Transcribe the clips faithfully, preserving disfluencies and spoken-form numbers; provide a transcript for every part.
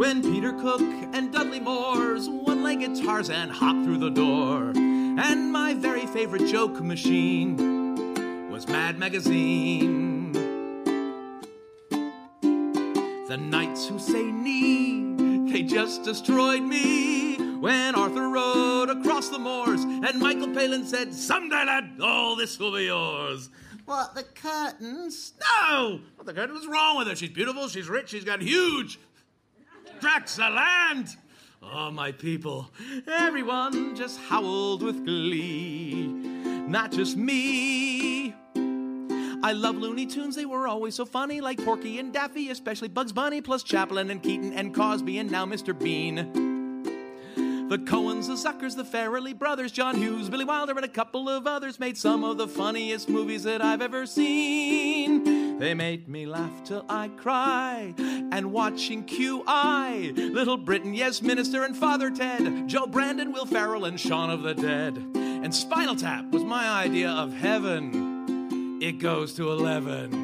when Peter Cook and Dudley Moore's one-legged Tarzan hopped through the door. And my very favorite joke machine was Mad Magazine. The knights who say knee, they just destroyed me. When Arthur rode across the moors and Michael Palin said, someday, lad, all this will be yours. What, the curtains? No! What the curtain? What's wrong with her? She's beautiful, she's rich, she's got huge tracts of land. Oh, my people, everyone just howled with glee. Not just me. I love Looney Tunes, they were always so funny, like Porky and Daffy, especially Bugs Bunny, plus Chaplin and Keaton and Cosby and now Mister Bean. The Coens, the Zuckers, the Farrelly brothers, John Hughes, Billy Wilder, and a couple of others made some of the funniest movies that I've ever seen. They made me laugh till I cry. And watching Q I, Little Britain, Yes Minister, and Father Ted, Joe Brandon, Will Ferrell, and Shaun of the Dead. And Spinal Tap was my idea of heaven. It goes to eleven.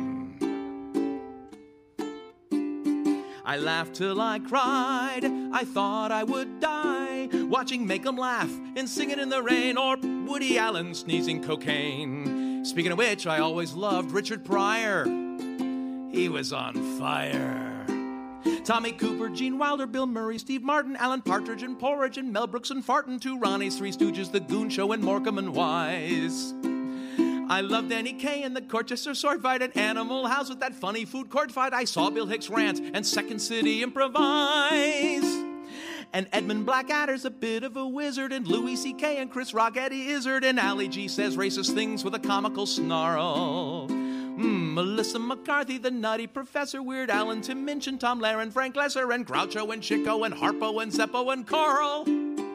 I laughed till I cried, I thought I would die, watching Make 'em Laugh and Singing in the Rain, or Woody Allen sneezing cocaine. Speaking of which, I always loved Richard Pryor. He was on fire. Tommy Cooper, Gene Wilder, Bill Murray, Steve Martin, Alan Partridge and Porridge, and Mel Brooks and Fartin, two Ronnies, Three Stooges, The Goon Show, and Morecambe and Wise. I loved Danny Kaye and the Corchester sword fight and Animal House with that funny food court fight. I saw Bill Hicks rant and Second City improvise. And Edmund Blackadder's a bit of a wizard, and Louis C K and Chris Rock Eddie Izzard, and Ali G says racist things with a comical snarl. Mm, Melissa McCarthy, the Nutty Professor, Weird Al and Tim Minchin, Tom Lehrer, Frank Lesser, and Groucho and Chico and Harpo and Zeppo and Carl.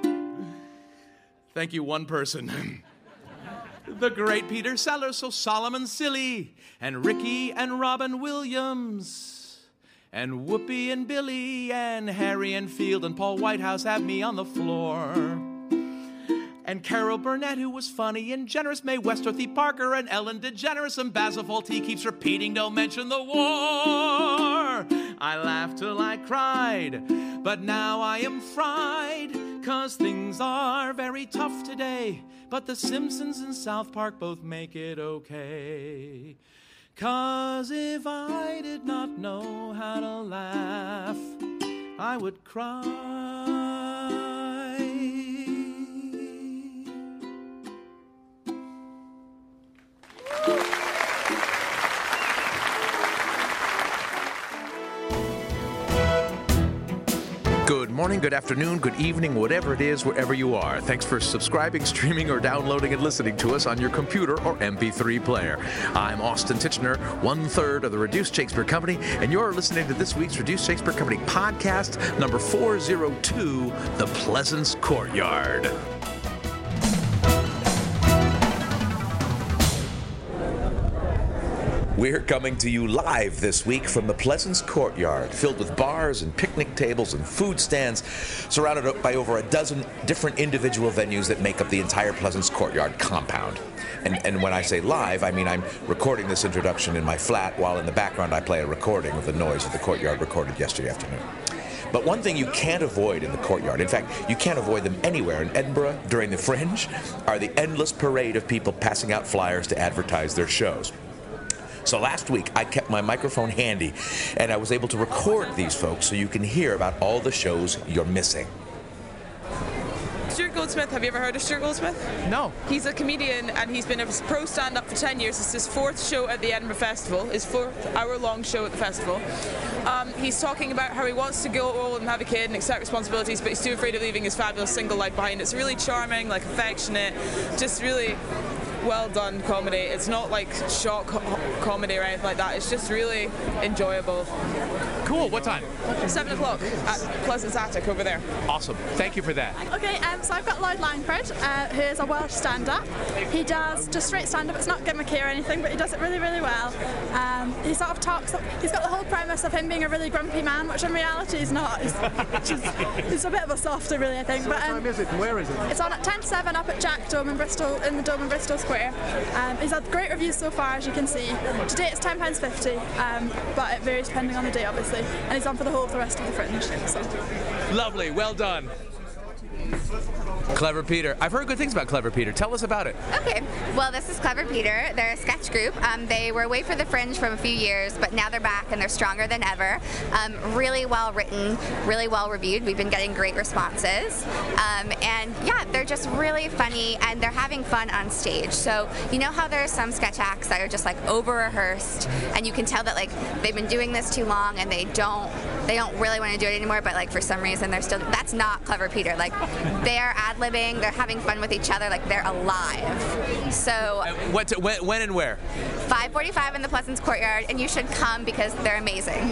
Thank you, one person. The great Peter Sellers, so Solomon Silly, and Ricky and Robin Williams, and Whoopi and Billy, and Harry and Field, and Paul Whitehouse have me on the floor. And Carol Burnett, who was funny and generous, Mae West, Dorothy Parker, and Ellen DeGeneres, and Basil Fawlty keeps repeating, don't mention the war. I laughed till I cried, but now I am fried, 'cause things are very tough today. But The Simpsons and South Park both make it okay. 'Cause if I did not know how to laugh, I would cry. Good morning, good afternoon, good evening, whatever it is, wherever you are. Thanks for subscribing, streaming, or downloading and listening to us on your computer or M P three player. I'm Austin Titchener, one-third of the Reduced Shakespeare Company, and you're listening to this week's Reduced Shakespeare Company podcast, number four oh two, The Pleasance Courtyard. We're coming to you live this week from the Pleasance Courtyard, filled with bars and picnic tables and food stands, surrounded by over a dozen different individual venues that make up the entire Pleasance Courtyard compound. And, and when I say live, I mean I'm recording this introduction in my flat, while in the background I play a recording of the noise of the courtyard recorded yesterday afternoon. But one thing you can't avoid in the courtyard, in fact, you can't avoid them anywhere in Edinburgh during the Fringe, are the endless parade of people passing out flyers to advertise their shows. So last week, I kept my microphone handy, and I was able to record these folks so you can hear about all the shows you're missing. Stuart Goldsmith, have you ever heard of Stuart Goldsmith? No. He's a comedian, and he's been a pro stand-up for ten years. It's his fourth show at the Edinburgh Festival, his fourth hour-long show at the festival. Um, he's talking about how he wants to go old and have a kid and accept responsibilities, but he's too afraid of leaving his fabulous single life behind. It's really charming, like affectionate, just really well done comedy. It's not like shock co- comedy or anything like that. It's just really enjoyable. Cool. What time? Seven o'clock at Pleasance Attic over there. Awesome. Thank you for that. Okay, um, so I've got Lloyd Langford, uh, who is a Welsh stand-up. He does just straight stand-up. It's not gimmicky or anything, but he does it really, really well. Um, he sort of talks. He's got the whole premise of him being a really grumpy man, which in reality he's not. He's, just, he's a bit of a softer, really, I think. So but, what um, time is it? Where is it? It's on at ten to seven up at Jack Dome in Bristol, in the Dome in Bristol Square. Square. Um, he's had great reviews so far, as you can see. Today it's ten pounds fifty, um, but it varies depending on the day, obviously. And he's on for the whole of the rest of the Fringe. So. Lovely, well done. Clever Peter. I've heard good things about Clever Peter. Tell us about it. Okay, well, this is Clever Peter. They're a sketch group. Um, they were away for the Fringe for a few years, but now they're back and they're stronger than ever. Um, really well written, really well reviewed. We've been getting great responses. Um, and yeah, they're just really funny and they're having fun on stage. So you know how there are some sketch acts that are just like over rehearsed and you can tell that like they've been doing this too long and they don't they don't really want to do it anymore, but like for some reason they're still, that's not Clever Peter. Like they are ad-libbing, they're having fun with each other, like they're alive. So Uh, what to, when, when and where? five forty-five in the Pleasance Courtyard, and you should come because they're amazing.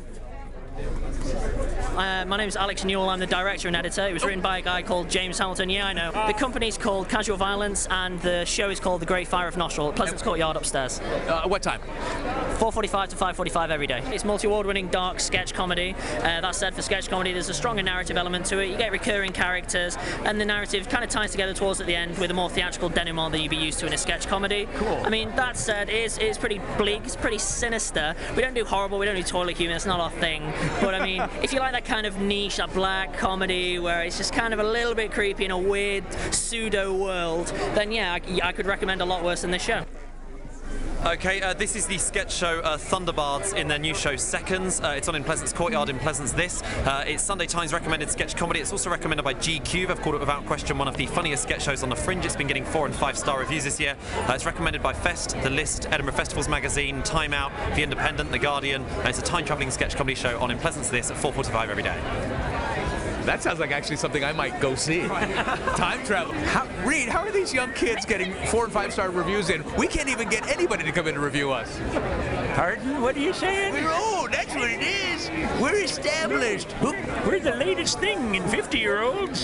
Uh, my name is Alex Newell. I'm the director and editor. It was written by a guy called James Hamilton. Yeah, I know. The company's called Casual Violence, and the show is called The Great Fire of Nostril at Pleasance Courtyard upstairs. Uh, what time? four forty-five to five forty-five every day. It's multi-award winning dark sketch comedy. Uh, that said, for sketch comedy, there's a stronger narrative element to it. You get recurring characters, and the narrative kind of ties together towards at the end with a more theatrical denouement than you'd be used to in a sketch comedy. Cool. I mean, that said, it is, it is pretty bleak. It's pretty sinister. We don't do horrible. We don't do toilet humor. It's not our thing. But I mean, if you like that kind of niche, that black comedy where it's just kind of a little bit creepy in a weird pseudo world, then yeah, I, I could recommend a lot worse than this show. Okay, uh, this is the sketch show uh, Thunderbards in their new show Seconds. Uh, it's on in Pleasance Courtyard in Pleasance This. Uh, it's Sunday Times recommended sketch comedy. It's also recommended by G Q. They've called it without question one of the funniest sketch shows on the Fringe. It's been getting four and five star reviews this year. Uh, it's recommended by Fest, The List, Edinburgh Festivals Magazine, Time Out, The Independent, The Guardian. And it's a time-travelling sketch comedy show on in Pleasance This at four forty-five every day. That sounds like actually something I might go see. Time travel. How, Reed, how are these young kids getting four and five star reviews in? We can't even get anybody to come in and review us. Pardon? What are you saying? We're old, that's what it is. We're established. We're the latest thing in fifty-year-olds.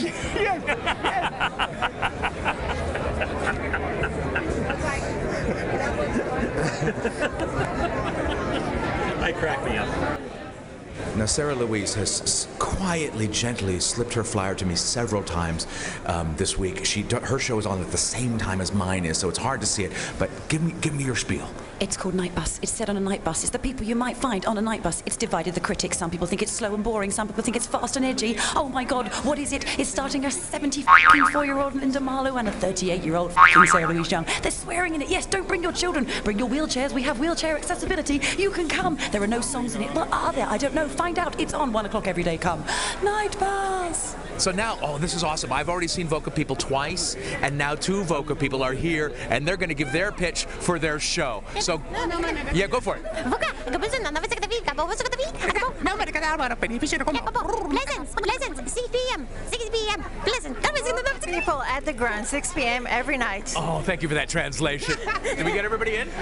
I crack me up. Now, Sarah Louise has s- quietly, gently slipped her flyer to me several times um, this week. She, her show is on at the same time as mine is, so it's hard to see it. But give me, give me your spiel. It's called Night Bus. It's set on a night bus. It's the people you might find on a night bus. It's divided the critics. Some people think it's slow and boring. Some people think it's fast and edgy. Oh my God, what is it? It's starting a seventy-four-year-old Linda Marlowe and a thirty-eight-year-old Sarah Louise Young. They're swearing in it. Yes, don't bring your children. Bring your wheelchairs. We have wheelchair accessibility. You can come. There are no songs in it. Well, are there? I don't know. Find out. It's on one o'clock every day. Come. Night Bus. So now, oh, this is awesome. I've already seen Voca People twice, and now two Voca People are here, and they're going to give their pitch for their show. So, yeah, go for it. Pleasance, Pleasance, six p m, six p m, Pleasance. People at the ground, six p m every night. Oh, thank you for that translation. Did we get everybody in?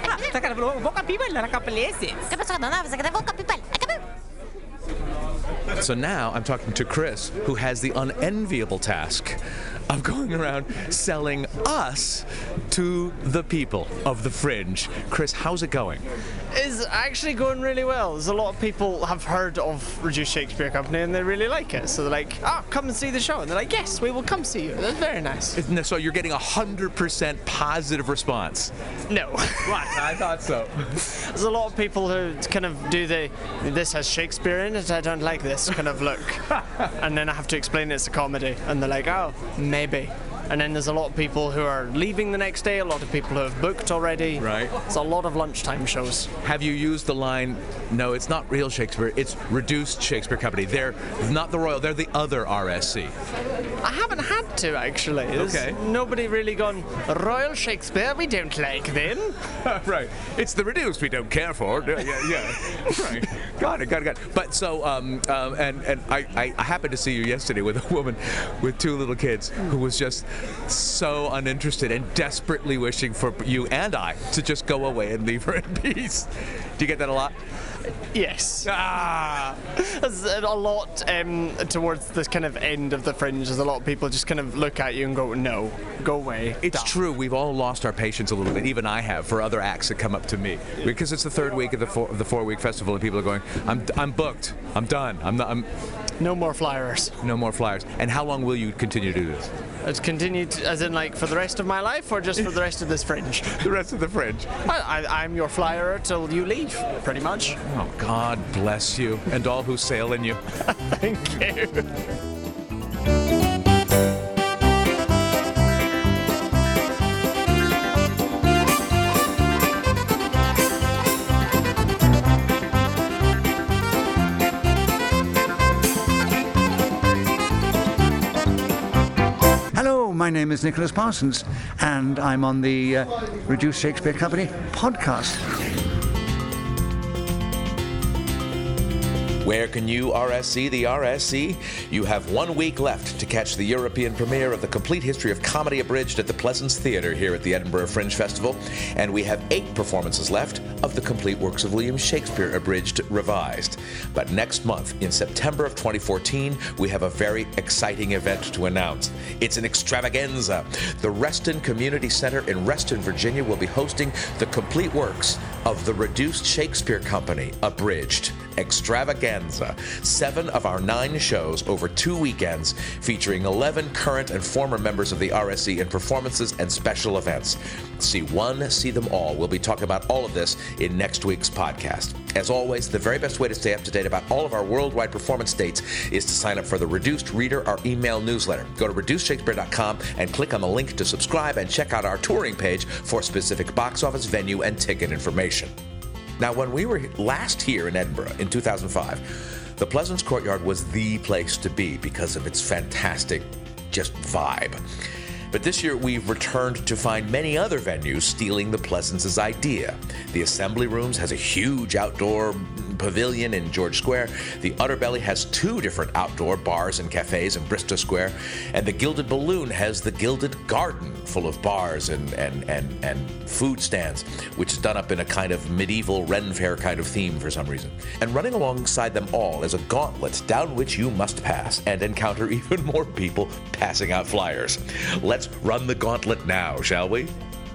So now I'm talking to Chris, who has the unenviable task of going around selling us to the people of the Fringe. Chris, how's it going? It's actually going really well. There's a lot of people have heard of Reduced Shakespeare Company and they really like it. So they're like, oh, come and see the show. And they're like, yes, we will come see you. That's very nice. So you're getting a one hundred percent positive response? No. What? I thought so. There's a lot of people who kind of do the, this has Shakespeare in it, I don't like this kind of look. And then I have to explain it's a comedy. And they're like, oh, maybe. And then there's a lot of people who are leaving the next day, a lot of people who have booked already. Right. It's a lot of lunchtime shows. Have you used the line, no, it's not real Shakespeare, it's Reduced Shakespeare Company. They're not the Royal, they're the other R S C. I haven't had to, actually. There's okay. Nobody really gone, Royal Shakespeare, we don't like them. Right. It's the Reduced we don't care for. Yeah, yeah. yeah. Right. Got it, got it, got it. But so, um, um, and, and I, I happened to see you yesterday with a woman with two little kids who was just so uninterested and desperately wishing for you and I to just go away and leave her in peace. Do you get that a lot? Yes. Ah! There's a lot um, towards this kind of end of the Fringe. There's a lot of people just kind of look at you and go, no, go away. It's Done. true. We've all lost our patience a little bit. Even I have for other acts that come up to me. Because it's the third week of the four, of the four-week festival and people are going, I'm, I'm booked. I'm done. I'm not, I'm, No more flyers. No more flyers. And how long will you continue to do this? It's continued, as in like for the rest of my life, or just for the rest of this fringe? The rest of the fringe. I, I, I'm your flyer till you leave, pretty much. Oh, God bless you and all who sail in you. Thank you. My name is Nicholas Parsons, and I'm on the uh, Reduced Shakespeare Company podcast. Where can you R S C the R S C? You have one week left to catch the European premiere of The Complete History of Comedy Abridged at the Pleasance Theatre here at the Edinburgh Fringe Festival, and we have eight performances left of The Complete Works of William Shakespeare Abridged Revised. But next month, in September of twenty fourteen, we have a very exciting event to announce. It's an extravaganza. The Reston Community Center in Reston, Virginia will be hosting The Complete Works of the Reduced Shakespeare Company Abridged Extravaganza. Seven of our nine shows over two weekends featuring eleven current and former members of the R S C in performances and special events. See one, see them all. We'll be talking about all of this in next week's podcast. As always, the very best way to stay up to date about all of our worldwide performance dates is to sign up for the Reduced Reader, our email newsletter. Go to reduced shakespeare dot com and click on the link to subscribe and check out our touring page for specific box office, venue, and ticket information. Now, when we were last here in Edinburgh in two thousand five, the Pleasance Courtyard was the place to be because of its fantastic just vibe. But this year, we've returned to find many other venues stealing the Pleasance's idea. The Assembly Rooms has a huge outdoor pavilion in George Square. The Utterbelly has two different outdoor bars and cafes in Bristol Square. And the Gilded Balloon has the Gilded Garden, full of bars and, and, and, and food stands, which is done up in a kind of medieval Ren Fair kind of theme for some reason. And running alongside them all is a gauntlet down which you must pass and encounter even more people passing out flyers. Let's run the gauntlet now, shall we?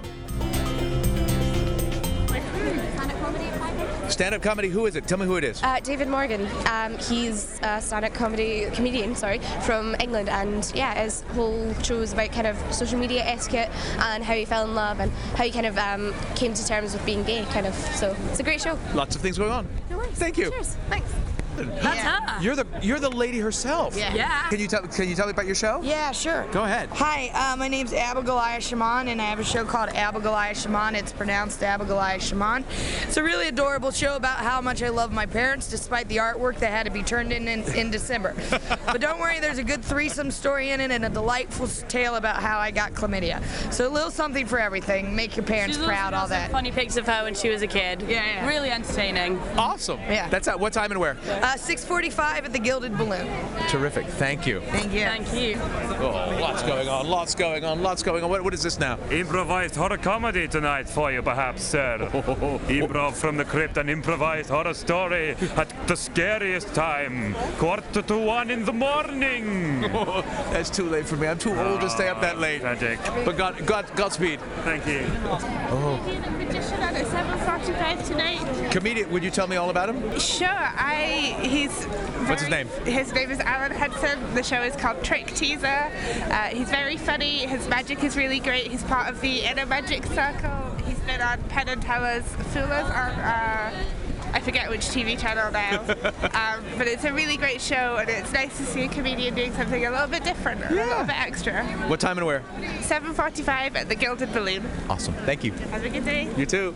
Stand-up comedy, who is it? Tell me who it is. Uh, David Morgan. Um, he's a stand-up comedy comedian, sorry, from England, and yeah, his whole show is about kind of social media etiquette and how he fell in love and how he kind of um, came to terms with being gay, kind of. So it's a great show. Lots of things going on. No worries. Thank you. Cheers. Thanks. That's her. You're the you're the lady herself. Yeah. yeah. Can you tell Can you tell me about your show? Yeah, sure. Go ahead. Hi, uh, my name's Abigailia Shaman, and I have a show called Abigailia Shaman. It's pronounced Abigailia Shaman. It's a really adorable show about how much I love my parents, despite the artwork that had to be turned in in, in December. But don't worry, there's a good threesome story in it and a delightful tale about how I got chlamydia. So a little something for everything. Make your parents She's proud, all that. Funny pics of her when she was a kid. Yeah, yeah. Really entertaining. Awesome. Yeah. That's at what time and where? Uh, six forty-five at the Gilded Balloon. Terrific. Thank you. Thank you. Thank you. Oh, lots going on. Lots going on. Lots going on. What, what is this now? Improvised horror comedy tonight for you, perhaps, sir. Improv from the crypt, an improvised horror story at the scariest time, quarter to one in the morning. Oh, that's too late for me. I'm too old to stay up that late. Tragic. But God, God, Godspeed. Thank you. Oh. Magician at seven forty-five tonight. Comedian, would you tell me all about him? Sure. I he's. What's his name? His name is Alan Hudson. The show is called Trick Teaser. Uh, he's very funny. His magic is really great. He's part of the Inner Magic Circle. He's been on Penn and Teller's Foolers on. Uh, I forget which T V channel now, um, but it's a really great show, and it's nice to see a comedian doing something a little bit different, or yeah. a little bit extra. What time and where? seven forty-five at the Gilded Balloon. Awesome. Thank you. Have a good day. You too.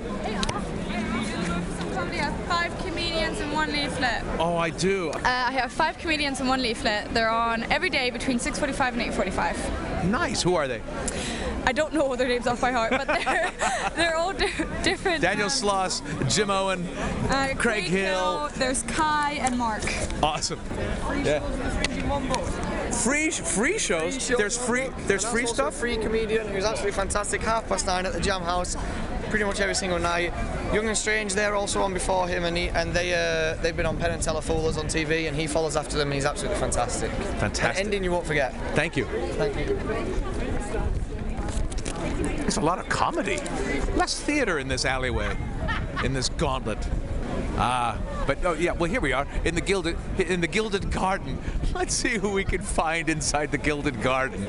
Comedy has five comedians and one leaflet. Oh, I do. Uh, I have five comedians and one leaflet. They're on every day between six forty-five and eight forty-five. Nice. Who are they? I don't know their names off by heart, but they're they're all di- different. Daniel um, Sloss, Jim Owen, uh, Craig, Craig Hill. Hill. There's Kai and Mark. Awesome. Yeah. Free free shows. Free shows. There's free. There's and free also stuff. A free comedian who's absolutely fantastic. Half past nine at the Jam House, pretty much every single night. Young and Strange, they're also on before him, and he, and they uh, they've been on Penn and Teller Foolers on T V, and he follows after them, and he's absolutely fantastic. Fantastic. An ending you won't forget. Thank you. Thank you. There's a lot of comedy. Less theater in this alleyway, in this gauntlet. Ah, but oh yeah. Well, here we are in the gilded in the Gilded Garden. Let's see who we can find inside the Gilded Garden.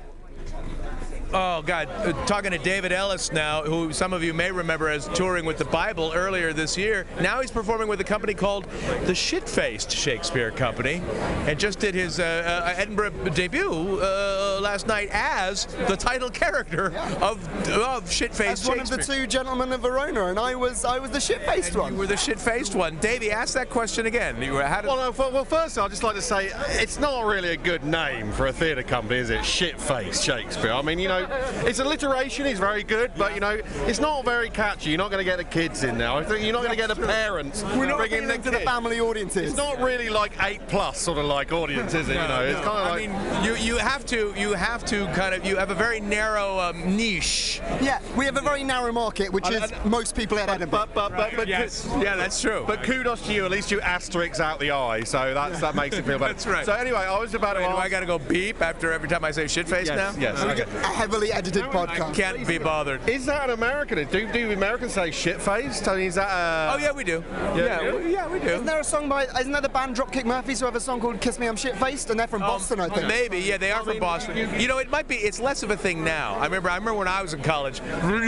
Oh, God. Uh, talking to David Ellis now, who some of you may remember as touring with the Bible earlier this year. Now he's performing with a company called the Shit-Faced Shakespeare Company, and just did his uh, uh, Edinburgh debut uh, last night as the title character of, of Shit-Faced As one of the two gentlemen of Verona, and I was I was the shit-faced one. You were the shit-faced one. Davey, ask that question again. You were, how did well, no, well, first, I'd just like to say it's not really a good name for a theatre company, is it? Shit-Faced Shakespeare. I mean, you know, it's alliteration is very good, but you know, it's not very catchy. You're not going to get the kids in now. You're not going to get the parents. We're not bringing bringing them to the family audiences. It's not really like eight plus sort of like audience, is it? No, you know, it's no. kind of like. I mean, you you have to you have to kind of you have a very narrow um, niche. Yeah, we have a very narrow market, which is most people at Edinburgh. But but but, but Yes. Yeah, that's true. But kudos to you. At least you asterisk out the I, so that's that makes it feel better. That's right. So anyway, I was about to. Wait, do ask- I got to go beep after every time I say shit-faced Yes, now? yes. Okay. A heavily edited podcast. Can't be bothered. Is that an American? Do do Americans say shit-faced? I mean, is that? Uh, Oh yeah, we do. Yeah, Yeah, we do? we, yeah, we do. Isn't there a song by, isn't there the band Dropkick Murphys who have a song called Kiss Me I'm Shit-Faced? And they're from Boston, I think. Maybe, yeah, they are from Boston. You know, it might be. It's less of a thing now. I remember. I remember when I was in college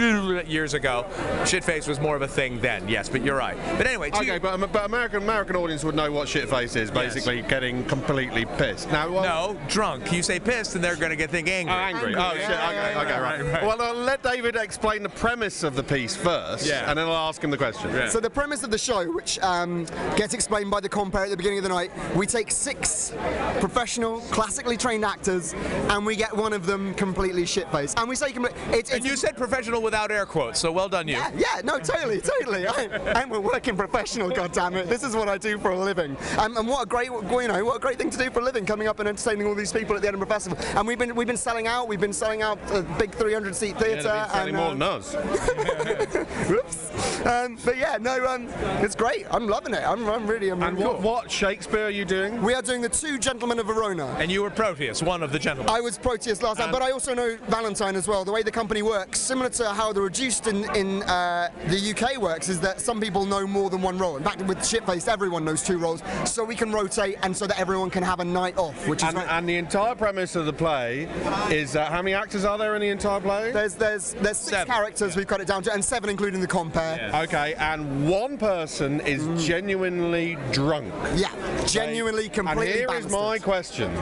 years ago. Shit-face was more of a thing then. Yes, but you're right. But anyway, to Okay, you- but, but American American audience would know what shit-face is. Basically, getting completely pissed. Now, well, no, drunk. You say pissed, and they're going to get think angry. Oh, angry. Oh, shit. Okay, okay, right. Well, I'll let David explain the premise of the piece first, Yeah. and then I'll ask him the question. Yeah. So the premise of the show, which um, gets explained by the compere at the beginning of the night, we take six professional, classically trained actors, and we get one of them completely shit-faced. And we say, compl- it's, And it's you said professional without air quotes, so well done you. Yeah, yeah, no, totally, totally. I, I'm a working professional, goddammit. This is what I do for a living. Um, and what a great, you know, what a great thing to do for a living, coming up and entertaining all these people at the Edinburgh Festival. And we've been we've been selling out. We've been selling out a big three hundred seat theatre. Yeah, they've been selling and, more um, than us. Whoops. Um, but yeah, no, um, it's great. I'm loving it. I'm, I'm really, I'm And really what, cool. what Shakespeare are you doing? We are doing the Two Gentlemen of Verona. And you were Proteus, one of the gentlemen. I was Proteus last time, but I also know Valentine as well. The way the company works, similar to how the Reduced in, in uh, the U K works, is that some people know more than one role. In fact, with Shit-Faced, everyone knows two roles, so we can rotate and so that everyone can have a night off, which is And, very- and the entire premise of the play is uh, how many actors are there in the entire play? There's there's there's six Seven. characters we've cut it down to, and seven including the compere. Okay, and one person is genuinely drunk. Yeah, genuinely, completely And here is bastard. my question.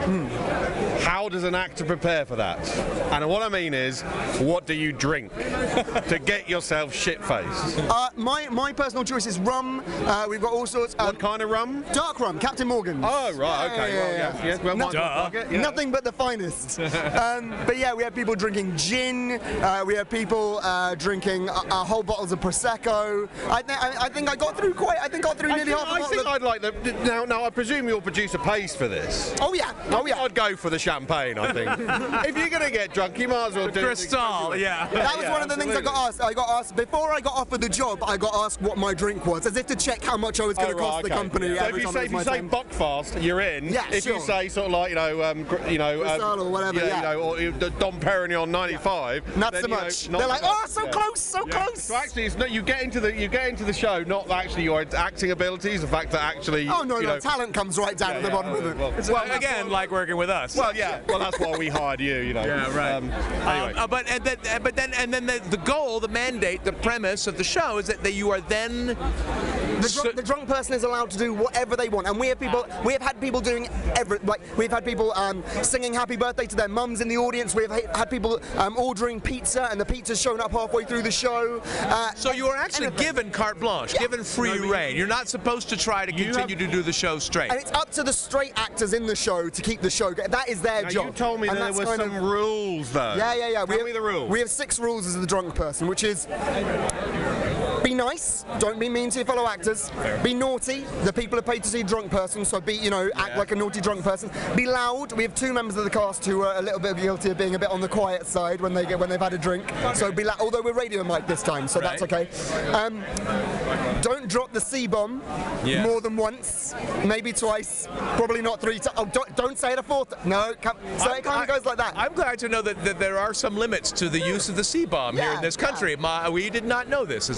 How does an actor prepare for that? And what I mean is, what do you drink to get yourself shit-faced? Uh, my my personal choice is rum. Uh, we've got all sorts. Um, What kind of rum? Dark rum, Captain Morgan's. Oh, right, okay, well, yes, yes, well, No- might as well plug it, yeah. Nothing but the finest. um, but yeah, we have people drinking gin. Uh, we have people uh, drinking uh, uh, whole bottles of prosecco. I, th- I, I think I got through quite. I think I got through I nearly think, half a I bottle think of- I'd like the now. Now I presume your producer pays for this. Oh yeah, oh yeah. I'd go for the champagne. I think if you're gonna get drunk, you might as well do Cristal, yeah. That was Yeah, one of the things I got asked. I got asked before I got offered the job. I got asked what my drink was, as if to check how much I was going Oh, to right, cost the okay. company. So if every you time say it if was you my say turn. Buckfast, you're in. Yeah, if sure. you say sort of like you know um, gr- you know Cristal or whatever, yeah. you know or uh, the Dom Perignon ninety-five. Not then, so you know, much. not They're like, much. oh, so close, so close. So actually, it's not, you get into the you get into the show not actually your acting abilities, the fact that actually Oh no, you no, know, talent comes right down Yeah, at the yeah, bottom of it. well, Well, again, like working with us. Well, yeah. Well, that's why we hired you. You know. Yeah, right. Um, Um, anyway. uh, but and then, uh, but then, and then the, the goal, the mandate, the premise of the show is that, that you are then. The drunk, the drunk person is allowed to do whatever they want, and we have people. We have had people doing every. Like we've had people um, singing "Happy Birthday" to their mums in the audience. We've ha- had people um, ordering pizza, and the pizza's shown up halfway through the show. Uh, So you are actually anything. given carte blanche, given free reign. You're not supposed to try to continue to do the show straight. And it's up to the straight actors in the show to keep the show going. That is their Now, job. you told me And there that's were kind some of- rules though. Yeah, yeah, yeah. Tell we have, me the rules. We have six rules as the drunk person, which is be nice, don't be mean to your fellow actors. Be naughty, the people are paid to see a drunk person, so be, you know, act Yeah. like a naughty drunk person. Be loud. We have two members of the cast who are a little bit guilty of being a bit on the quiet side when they get when they've had a drink. So be loud, although we're radio mic this time, so that's okay. Um, don't drop the C-bomb Yeah. more than once, maybe twice, probably not three times. Oh, don't, don't say it a fourth. No, come, so it kind of goes like that. I'm glad to know that, that there are some limits to the use of the C-bomb here Yeah, in this country. My, we did not know this as Americans.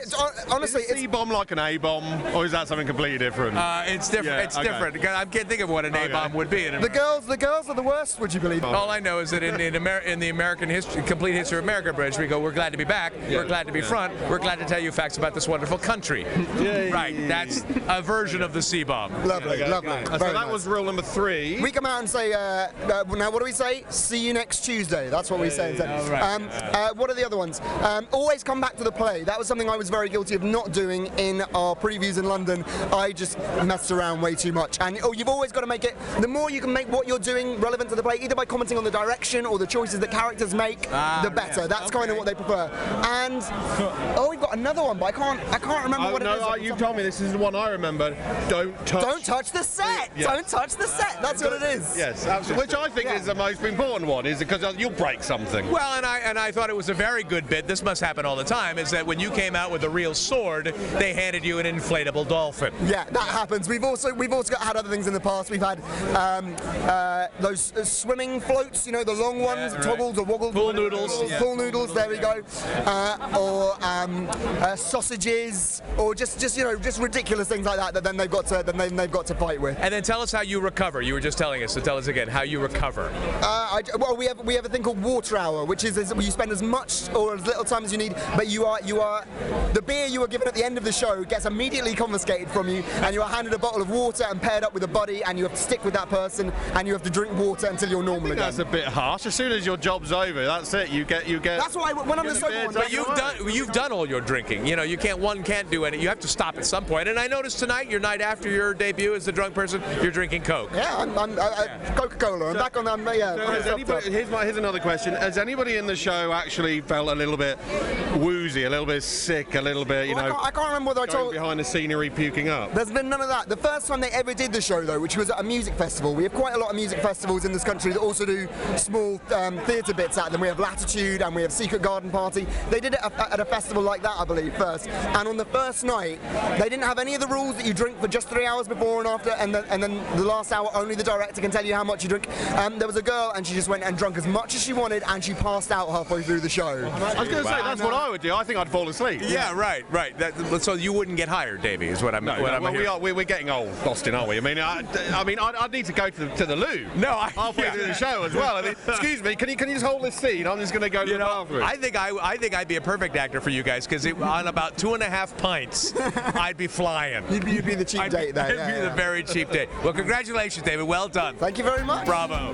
honestly, is a C-bomb like an A-bomb, or is that something completely different? Uh, it's different. Yeah, it's okay. different. I can't think of what an Okay. A-bomb would be. In the girls, the girls are the worst. Would you believe? All I know is that in in, Amer- in the American history, complete history of America bridge, we go, we're glad to be back. Yeah. We're glad to be Yeah. front. We're glad to tell you facts about this wonderful country. Yay. Right. That's a version of the C-bomb. Lovely, Okay, lovely. okay. So Very that nice. was rule number three. We come out and say, uh, uh, now what do we say? See you next Tuesday. That's what we say. instead. all right. Um, uh, what are the other ones? Um, always come back to the play. That was something I was very guilty of not doing in our previews in London. I just messed around way too much. And oh, you've always got to make it, the more you can make what you're doing relevant to the play, either by commenting on the direction or the choices that characters make, Ah, the better. yeah. That's Okay. kind of what they prefer. And, oh, we've got another one, but I can't, I can't remember Oh, what no, it is. uh, you've told me this is the one I remember. Don't touch. Don't touch the set. Yeah. Don't touch the set. That's what it is. Yes, absolutely. Which I think is the most important one, is because you'll break something. Well, and I and I thought it was a very good bit. This must happen all the time. Is that when you came out with a real sword, they handed you an inflatable dolphin. Yeah, that happens. We've also we've also got, had other things in the past. We've had um, uh, those uh, swimming floats, you know, the long ones, right. toggles or woggles. Pool noodles. Pool, Yeah. pool noodles. There we go. Uh, or um, uh, sausages, or just just you know just ridiculous things like that. That then they've got to then, then they've got to fight with. And then tell us how you recover. You were just telling us, so tell us again how you recover. Uh, I, well, we have we have a thing called water hour, which is, is you spend as much or as little time as you need, but you are you are the beer you are given at the end of the show gets immediately confiscated from you, and you are handed a bottle of water and paired up with a buddy, and you have to stick with that person, and you have to drink water until you're normal again. That's a bit harsh. As soon as your job's over, that's it. You get you get. That's why when I'm get the the sober beer one. taken But you've away. done you've done all your drinking. You know, you can't one can't do any. You have to stop at some point. And I noticed tonight, your night after your debut as the drunk person, you're drinking Coke. Yeah, I'm, I'm uh, uh, Coca-Cola. I'm back on that. Yeah. So on has the anybody, stuff. here's, my, here's another question. Has anybody in the show actually felt a little bit woozy, a little bit sick, a little bit, you Well, I know, can't- I can't remember whether I going told- behind the scenery puking up? There's been none of that. The first time they ever did the show, though, which was at a music festival. We have quite a lot of music festivals in this country that also do small um, theatre bits at them. We have Latitude and we have Secret Garden Party. They did it at, at a festival like that, I believe, first. And on the first night, they didn't have any of the rules that you drink for just three hours before and after, and then, and then the last hour, only the director can tell you how much you drink. Um, there was a girl, and she just went and drunk as much as she wanted, and she passed out halfway through the show. I was going to say, that's what I would do. I think I'd fall asleep. Yeah, right, right. That, so you wouldn't get hired, Davey, is what I'm. No, what no, I'm well, we hearing. are, we're, we're getting old, Boston, aren't we? I mean, I, I mean, I'd, I'd need to go to the, to the loo. No, I- halfway yeah. through the show as well. I mean, excuse me, can you can you just hold this seat? I'm just going to go to You the know, bathroom. I think I, I think I'd be a perfect actor for you guys because on about two and a half pints, I'd be flying. You'd be, you'd be the cheap I'd date be, there. I'd yeah, be yeah. the very cheap date. Well, congratulations, David. Well done. Thank you very much. Bravo.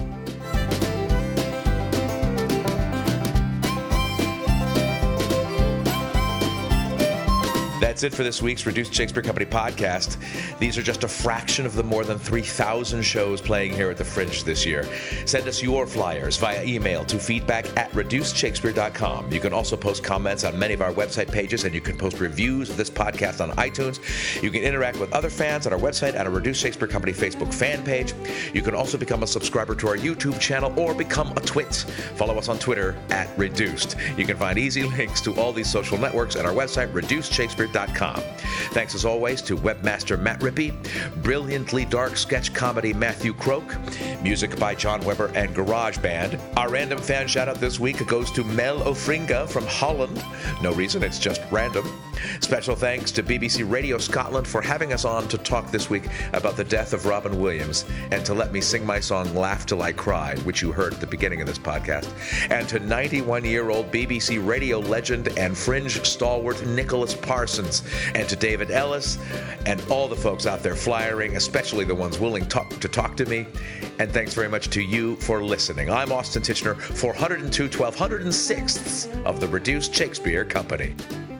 That's it for this week's Reduced Shakespeare Company podcast. These are just a fraction of the more than three thousand shows playing here at the Fringe this year. Send us your flyers via email to feedback at reduced shakespeare dot com. You can also post comments on many of our website pages, and you can post reviews of this podcast on iTunes. You can interact with other fans on our website and our Reduced Shakespeare Company Facebook fan page. You can also become a subscriber to our YouTube channel or become a twit. Follow us on Twitter at Reduced. You can find easy links to all these social networks at our website, reduced shakespeare dot com. Thanks as always to webmaster Matt Rippey, brilliantly dark sketch comedy Matthew Croak, music by John Weber and GarageBand. Our random fan shout out this week goes to Mel Ofringa from Holland. No reason, it's just random. Special thanks to B B C Radio Scotland for having us on to talk this week about the death of Robin Williams and to let me sing my song Laugh Till I Cry, which you heard at the beginning of this podcast. And to ninety-one-year-old B B C radio legend and Fringe stalwart Nicholas Parsons. And to David Ellis and all the folks out there flyering, especially the ones willing talk, to talk to me. And thanks very much to you for listening. I'm Austin Tichenor, four oh two, twelve oh six of the Reduced Shakespeare Company.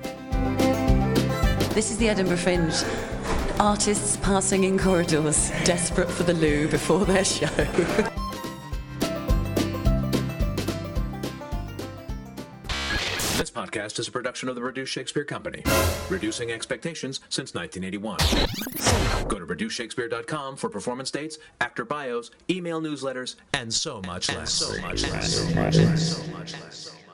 This is the Edinburgh Fringe. Artists passing in corridors, desperate for the loo before their show. This podcast is a production of the Reduced Shakespeare Company, reducing expectations since nineteen eighty-one. Go to reduced shakespeare dot com for performance dates, actor bios, email newsletters, and so much less. So much less. So much less. So much less.